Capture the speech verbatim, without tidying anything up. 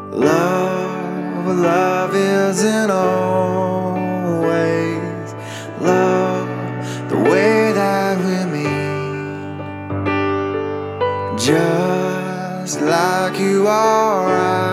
Love, love isn't always love the way that we mean. Just like you are,